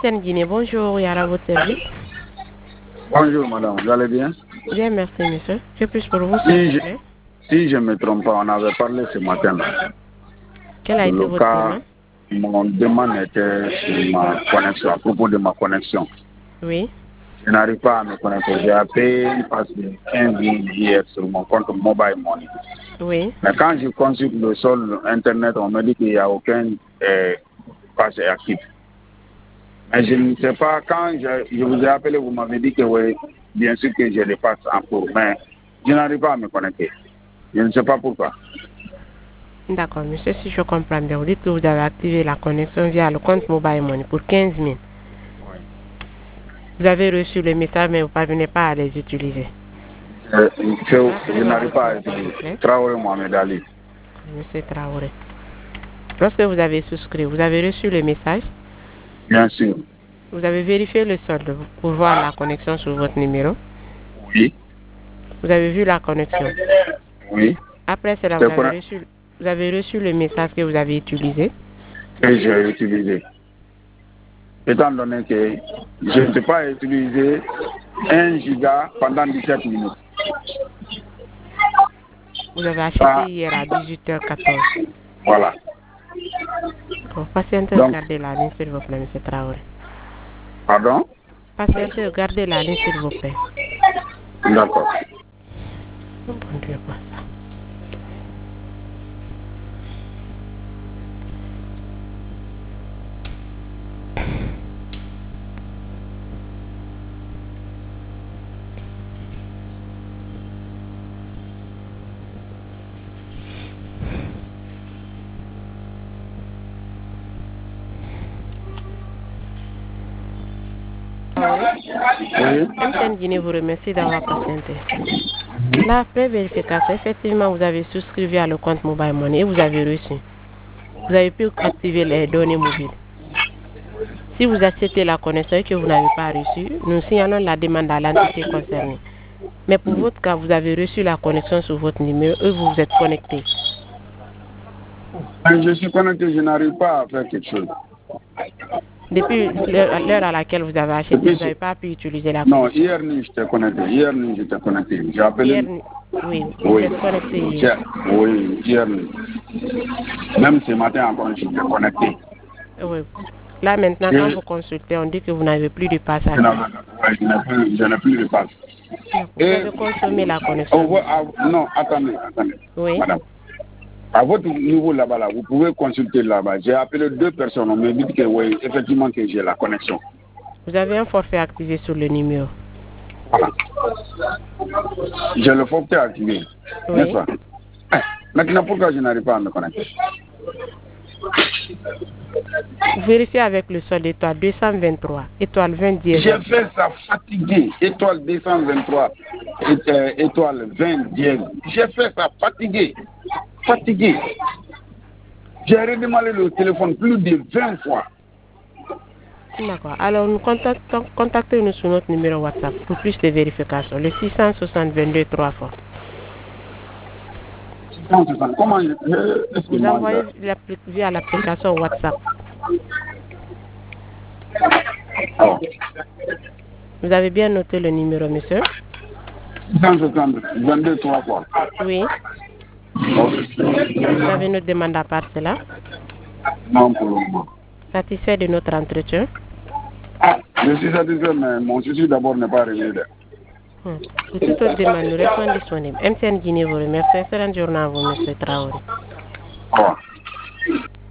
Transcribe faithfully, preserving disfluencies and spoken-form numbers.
M T N bonjour, Yara, votre service. Bonjour madame, vous allez bien? Bien, merci monsieur. Que puis-je pour vous, si s'il je, vous plaît? Si je ne me trompe pas, on avait parlé ce matin. Là. Quelle a été Le votre cas, demande? mon demande était sur ma connexion, à propos de ma connexion. Oui. Je n'arrive pas à me connecter. J'ai appelé une passe de quinze mille hier sur mon compte Mobile Money. Oui. Mais quand je consulte le sol Internet, on me dit qu'il n'y a aucun euh, passe actif. Mais je ne sais pas, quand je, je vous ai appelé, vous m'avez dit que oui, bien sûr que j'ai des passes en cours, mais je n'arrive pas à me connecter. Je ne sais pas pourquoi. D'accord, monsieur, si je comprends bien, vous dites que vous avez activé la connexion via le compte Mobile Money pour quinze mille. Oui. Vous avez reçu le message, mais vous ne parvenez pas à les utiliser. Euh, je je n'arrive pas à utiliser. Traoré Mohamed Ali. Monsieur Traoré. Lorsque vous avez souscrit, vous avez reçu le message? Bien sûr. Vous avez vérifié le solde pour voir la connexion sur votre numéro? Oui. Vous avez vu la connexion? Oui. Après cela, vous avez, reçu, vous avez reçu le message que vous avez utilisé? Que j'ai utilisé. Étant donné que je ne peux pas utiliser un giga pendant dix-sept minutes. Vous avez acheté ah. hier à dix-huit heures quatorze. Voilà. Bon, patientez, regardez la ligne, s'il vous plaît, M. Traoré. Pardon? Patientez, regardez la ligne, s'il vous plaît. D'accord. Bon Dieu, quoi ça. Oui. M T N Guinée vous remercie d'avoir patienté. Là, après vérification, effectivement, vous avez souscrit via le compte Mobile Money et vous avez reçu. Vous avez pu activer les données mobiles. Si vous acceptez la connexion et que vous n'avez pas reçu, nous signalons la demande à l'entité concernée. Mais pour votre cas, vous avez reçu la connexion sur votre numéro et vous vous êtes connecté. Je suis connecté, je n'arrive pas à faire quelque chose. Depuis l'heure à laquelle vous avez acheté, Depuis vous n'avez pas pu utiliser la non, connexion. hier nuit, j'étais connecté. Hier nuit, j'étais connecté. J'ai appelé. Hier nuit, oui, vous oui. êtes connecté hier. Oui, hier nuit. Même ce matin encore, j'étais connecté. Oui. Là, maintenant, quand vous consultez, on dit que vous n'avez plus de passe à faire. Oui, je n'ai plus de passe. Vous avez consommé la connexion. Oh, ah, non, attendez, attendez. Oui. Madame. À votre niveau là-bas, là, vous pouvez consulter là-bas. J'ai appelé deux personnes. On me dit que oui, effectivement, que j'ai la connexion. Vous avez un forfait activé sur le numéro. Voilà. J'ai le forfait activé. Oui. N'est-ce pas? Maintenant, pourquoi je n'arrive pas à me connecter? Vérifiez avec le solde étoile deux cent vingt-trois, étoile vingt dièse. J'ai fait ça fatigué, étoile deux cent vingt-trois, étoile vingt dièse. J'ai fait ça fatigué, fatigué. J'ai redémarré le téléphone plus de vingt fois. D'accord. Alors, nous contactons, contactez-nous sur notre numéro WhatsApp pour plus de vérifications. Le six cent soixante vingt-deux trois fois. Comment je... Vous envoyez via l'application WhatsApp. Oh. Vous avez bien noté le numéro, monsieur? six cent soixante vingt-deux trois fois. Oui. Oh. Vous avez notre demande à part cela? Non, pour le moment. Satisfait de notre entretien? Ah, je suis satisfait, mais mon souci d'abord n'est pas réglé. Hum. Pour toute autre demande, nous restons disponibles. M T N Guinée vous remercie. Excellente journée à vous, monsieur Traoré. Au revoir.